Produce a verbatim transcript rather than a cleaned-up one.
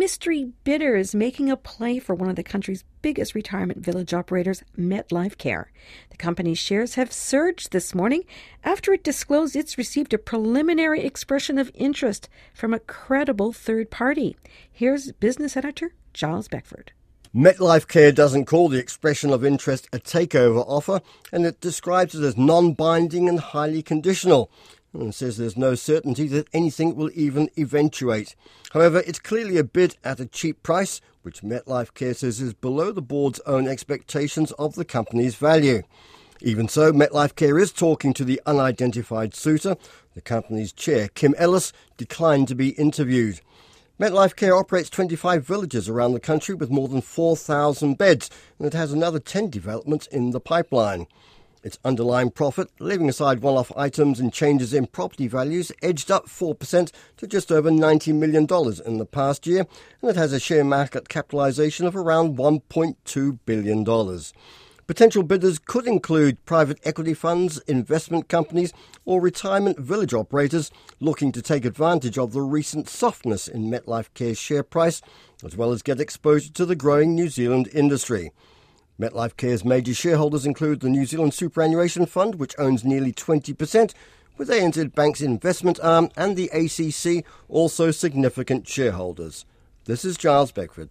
mystery bidders making a play for one of the country's biggest retirement village operators, MetLifeCare. The company's shares have surged this morning after it disclosed it's received a preliminary expression of interest from a credible third party. Here's business editor Giles Beckford. MetLifeCare doesn't call the expression of interest a takeover offer, and it describes it as non-binding and highly conditional, and says there's no certainty that anything will even eventuate. However, it's clearly a bid at a cheap price, which MetLifeCare says is below the board's own expectations of the company's value. Even so, MetLifeCare is talking to the unidentified suitor. The company's chair, Kim Ellis, declined to be interviewed. MetLifeCare operates twenty-five villages around the country with more than four thousand beds, and it has another ten developments in the pipeline. Its underlying profit, leaving aside one-off items and changes in property values, edged up four percent to just over ninety million dollars in the past year, and it has a share market capitalisation of around one point two billion dollars. Potential bidders could include private equity funds, investment companies, or retirement village operators looking to take advantage of the recent softness in MetLifeCare's share price, as well as get exposure to the growing New Zealand industry. MetLifeCare's major shareholders include the New Zealand Superannuation Fund, which owns nearly twenty percent, with A N Z Bank's investment arm and the A C C also significant shareholders. This is Giles Beckford.